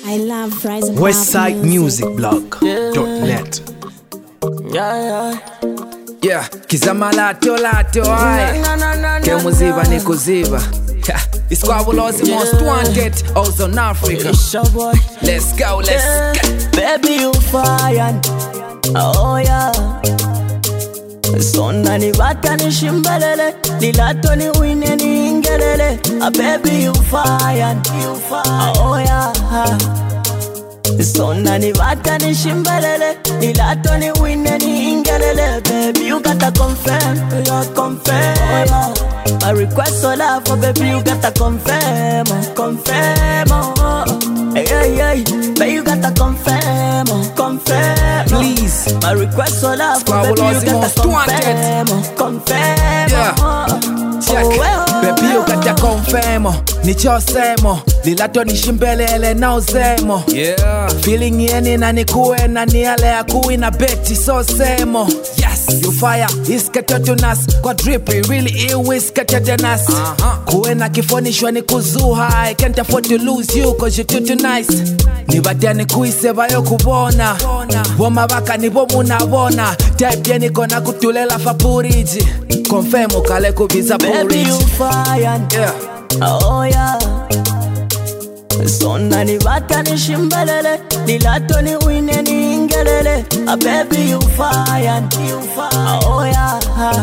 I love Rise and Westsidemusicblog.net. Yeah, kizama lato ay Kemuziba ni kuziba. It's Squabulosi most wanted Ozone Africa. Let's go, let's go. Baby, you fire. Oh yeah. Sonna ni bata ni shimbalele, lilato ni wine ni ingelele. Baby, you fire. Oh yeah. Sonna ni bata ni shimbalele, lilato ni wine ni ingelele. Baby, you gotta confirm, confirm. Oh yeah. My request so loud for baby, you gotta confirm, confirm. Hey, hey, hey, baby, you gotta confirm, confirm. Please, my request so loud for baby, you gotta confirm, confirm. Yeah. Check, baby, you gotta confirm. Nichosemo, lilato nishimbelele na uzemo. Yeah. Feeling yeni na nikuwe na niale ya kuwi na beti so semo. Yes, you fire, iskete tunas. Kwa drippy, really ill iskete tenas. Kuwe na kifonishwa ni kuzuha. I can't afford to lose you cause you're too nice. Nibatia ni kuiseba yo kubona. Boma baka ni bomu na bona. Type yeni kona kutulela fapuriji. Confirm ukale kubiza porridge. Baby, you fire. Yeah. Oh yeah. Sonna ni bata ni shimbalele, lilato ni wine ni ingelele. Baby, you fire. Oh yeah.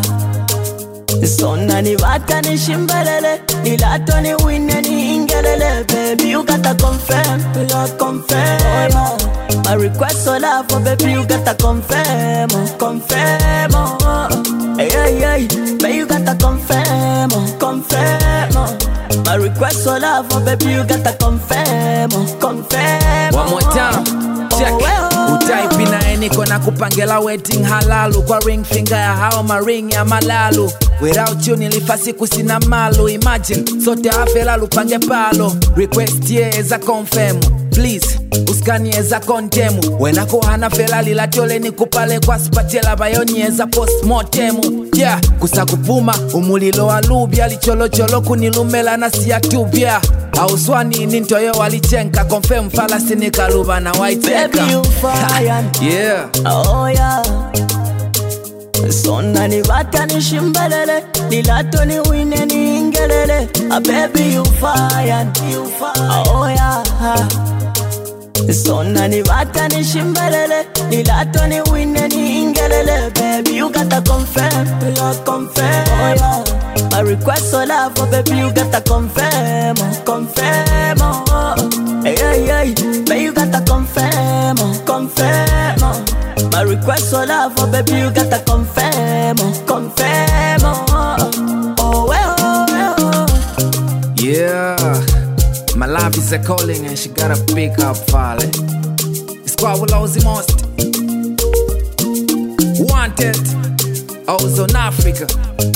Sonna ni bata ni shimbalele, lilato ni wine ni ingelele. Baby, you gotta confirm, confirm. Oh yeah. My request so loud for baby, you gotta confirm, confirm. Hey, hey, hey, baby, you gotta confirm, confirm. My request so loud for baby, you gotta confirm, confirm. One more time, check. Utaipi na eniko na kupangela wedding halalu. Kwa ring finger ya hao maring ya malalu. Without you nilifasi kusina malu. Imagine, sote afela lupange palo. Request ye eza confirm. Please, uskani eza kontemu. Wenako hana fela lilatole ni kupale kwa spatela bayoni eza postmortemu. Yeah, kusakupuma umulilo walubia licholo cholo kunilumela na siya tubia. Hauswani nintoyo walichenka confirm falasi nikaluba na waiteka. Baby, you fire. Yeah. Oh yeah. Sonna ni bata ni shimbalele, lilato ni wine ni ingelele. Baby, you fire. Oh yeah. Sonna ni bata ni shimbalele, lilato ni wine ni ingelele. Baby, you gotta confirm, confirm. Oh yeah. My request so loud for baby, you gotta confirm, confirm. Hey, hey, hey, baby, you gotta confirm, confirm. My request so loud for baby, you gotta confirm, confirm. Oh well, yeah. My love is a calling and she gotta pick up file. It's Squabulosi most wanted Ozone Africa.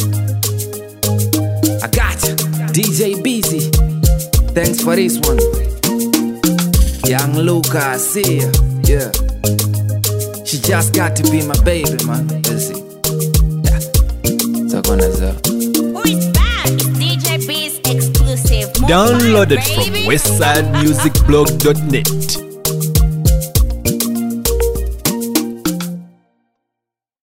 I got you, DJ Busy. Thanks for this one. Young Luca, I see ya. Yeah. She just got to be my baby, man. Let's see. Yeah. So gonna zo. Who is back? It's DJ B's exclusive. Downloaded from westsidemusicblog.net.